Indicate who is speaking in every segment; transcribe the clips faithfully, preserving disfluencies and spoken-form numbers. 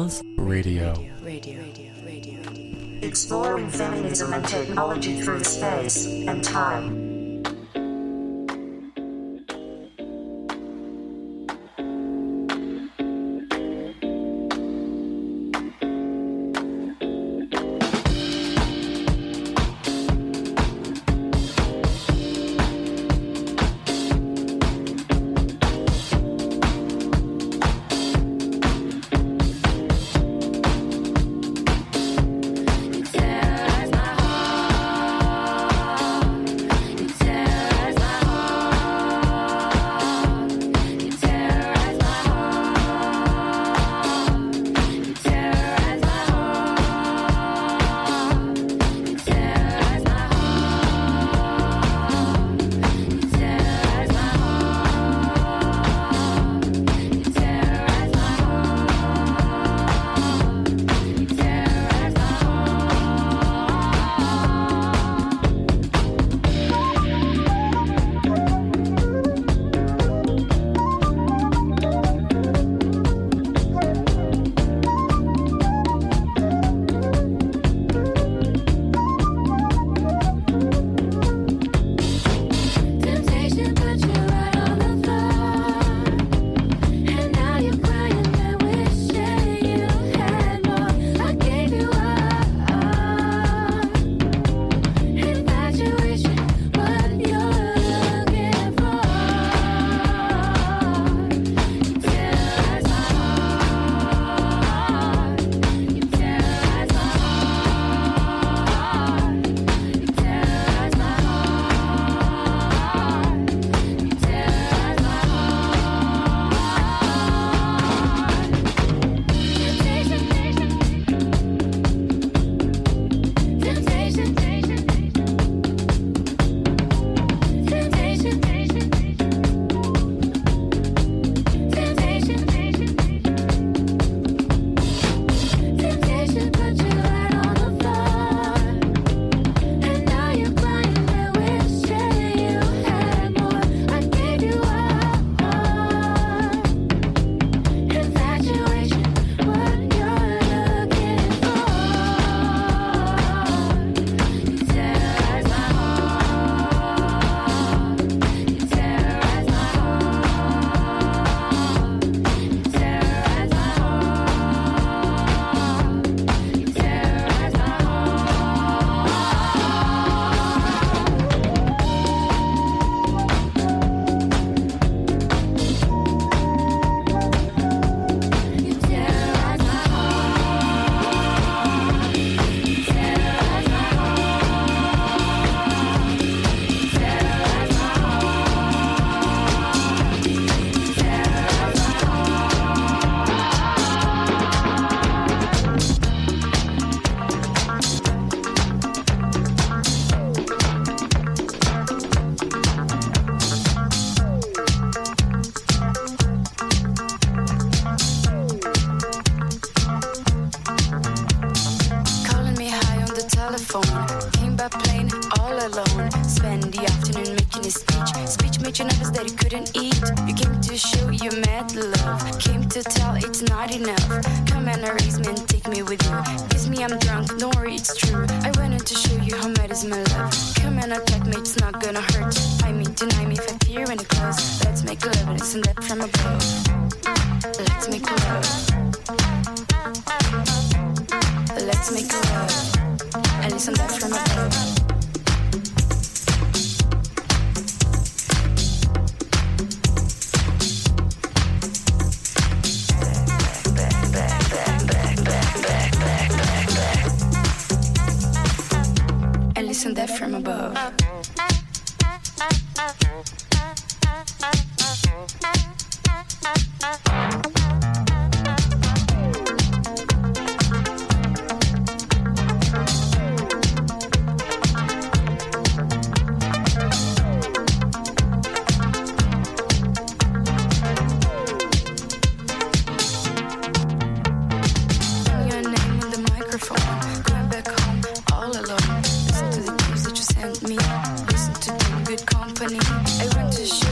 Speaker 1: Girls Radio.
Speaker 2: Radio. Radio. Radio.
Speaker 3: Exploring feminism and technology through space and time.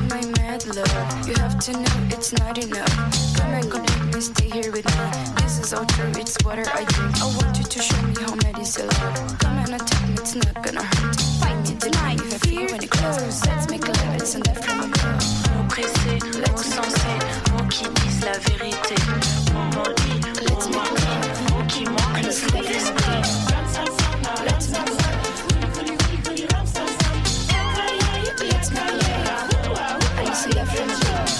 Speaker 4: to know it's not enough. Come and complete me, stay here with me. This is
Speaker 1: so true, it's water I drink. I want you to show me how medicinal. Come and attack me, it's not gonna hurt. Fight it, deny if I feel when it close. Let's make a love, it's enough from above.
Speaker 4: Oppressé, recensé, mots qui disent la vérité. Mots maudits,
Speaker 1: let's make a love.
Speaker 4: Mots qui manquent le fruit d'esprit.
Speaker 1: Let's make a love. Let's make a love. I see that from above.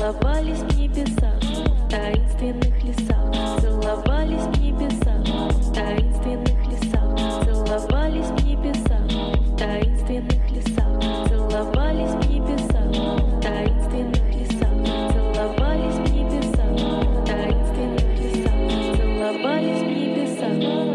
Speaker 5: целовались в небесах, в таинственных лесах, целовались в небесах, в таинственных лесах, целовались в небесах, в таинственных лесах, целовались в небесах, в таинственных лесах, целовались в небесах, в таинственных лесах, целовались в небесах.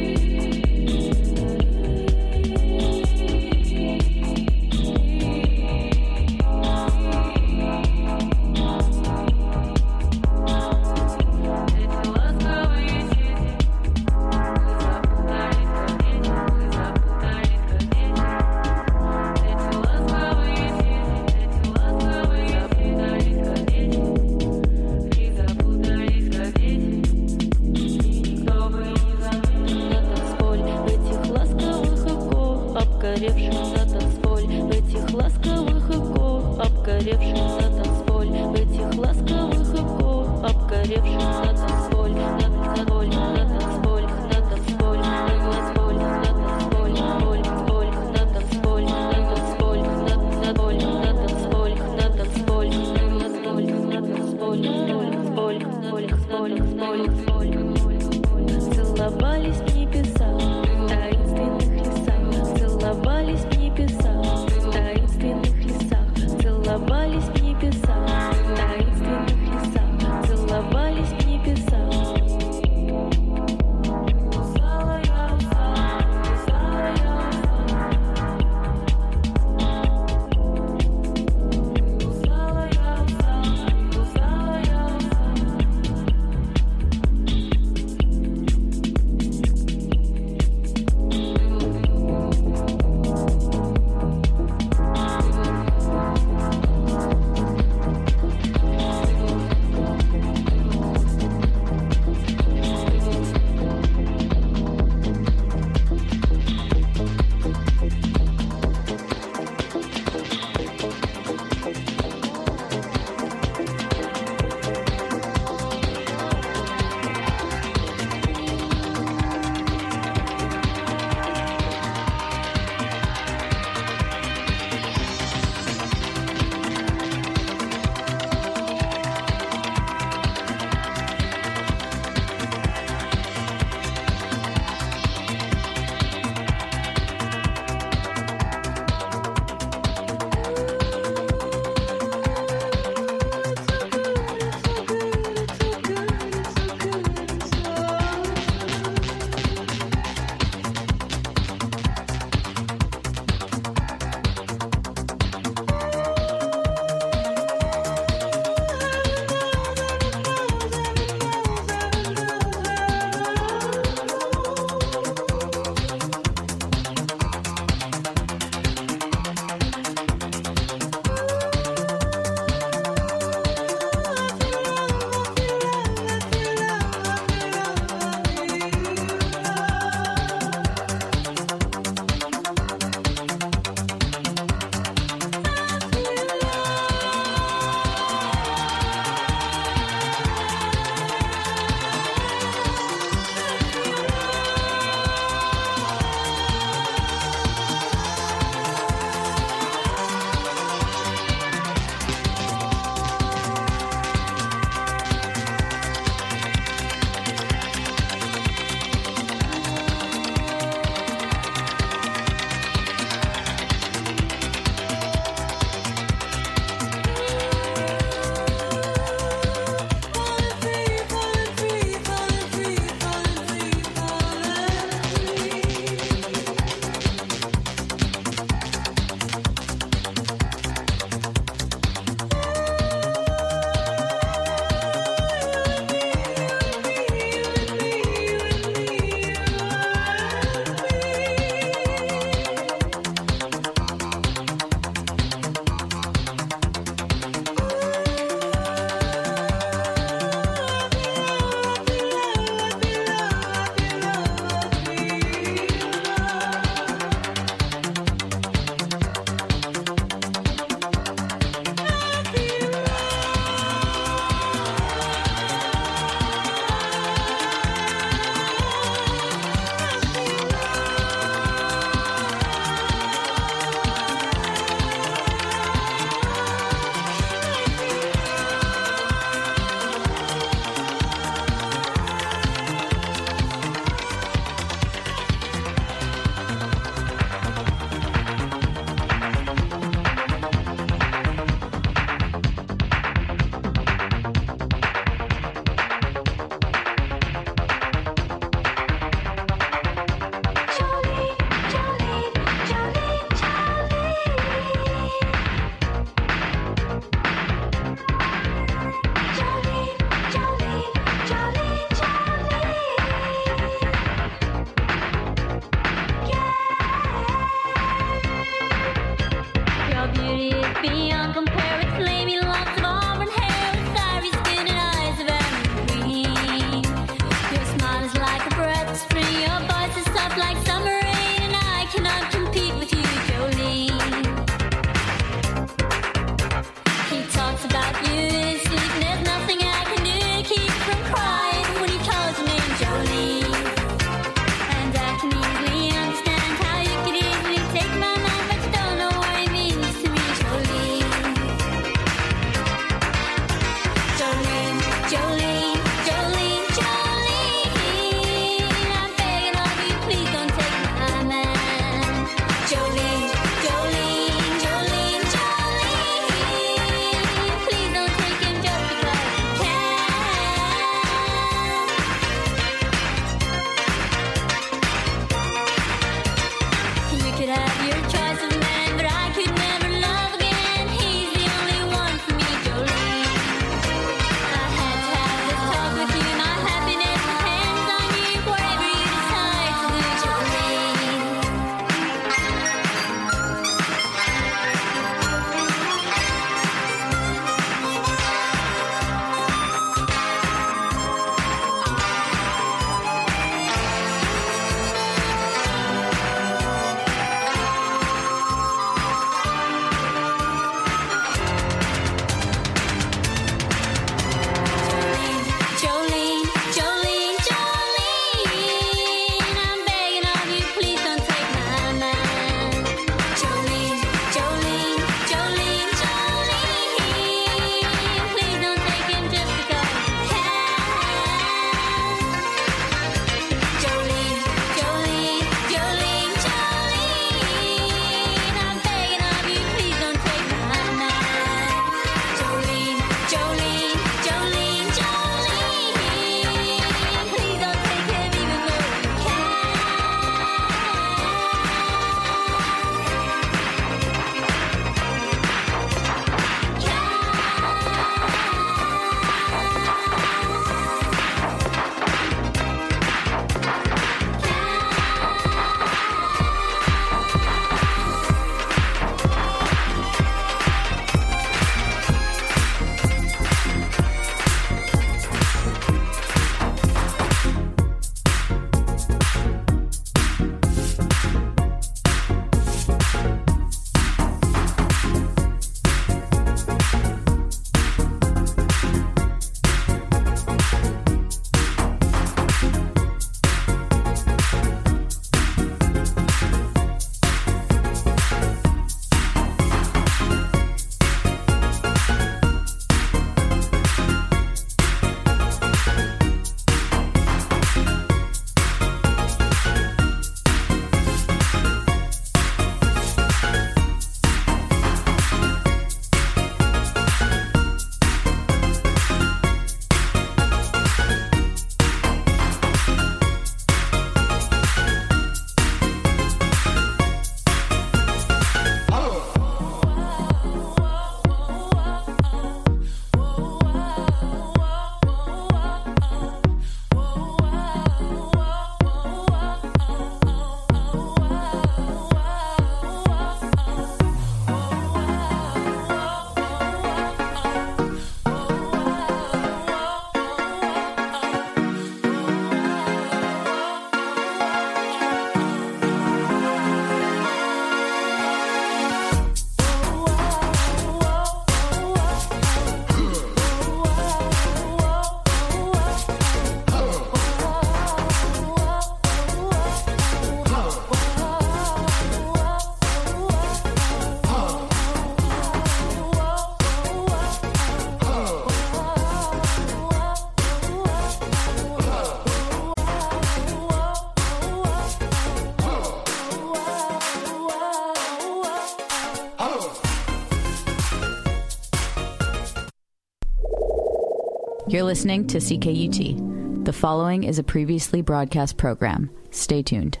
Speaker 6: You're listening to C K U T. The following is a previously broadcast program. Stay tuned.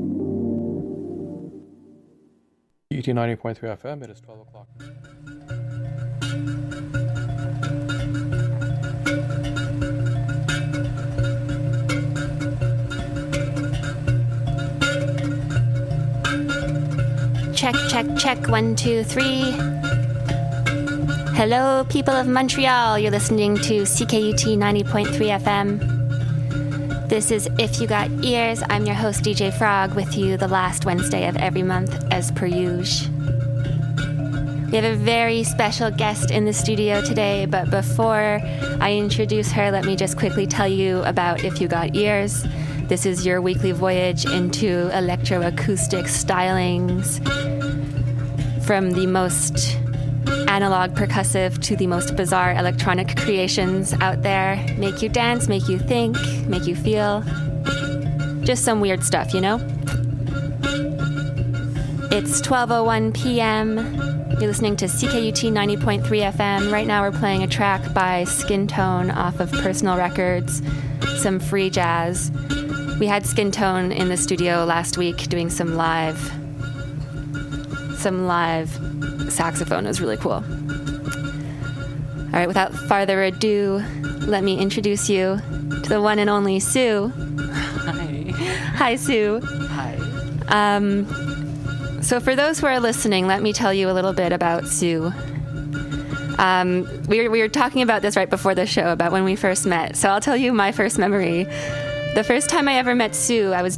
Speaker 7: U T ninety point three F M, it is twelve o'clock.
Speaker 8: Check, check, check, one, two, three. Hello, people of Montreal. You're listening to C K U T ninety point three F M. This is If You Got Ears. I'm your host, D J Frog, with you the last Wednesday of every month, as per usual. We have a very special guest in the studio today, but before I introduce her, let me just quickly tell you about If You Got Ears. This is your weekly voyage into electroacoustic stylings, from the most analog percussive to the most bizarre electronic creations out there. Make you dance, make you think, make you feel. Just some weird stuff, you know? It's twelve oh one p.m. You're listening to C K U T ninety point three F M. Right now we're playing a track by Skin Tone off of Personal Records, some free jazz. We had Skin Tone in the studio last week doing some live, some live saxophone. It was really cool. All right, without farther ado, let me introduce you to the one and only Sue.
Speaker 9: Hi.
Speaker 8: Hi, Sue.
Speaker 9: Hi.
Speaker 8: Um, so for those who are listening, let me tell you a little bit about Sue. Um, we were, we were talking about this right before the show, about when we first met. So I'll tell you my first memory. The first time I ever met Sue, I was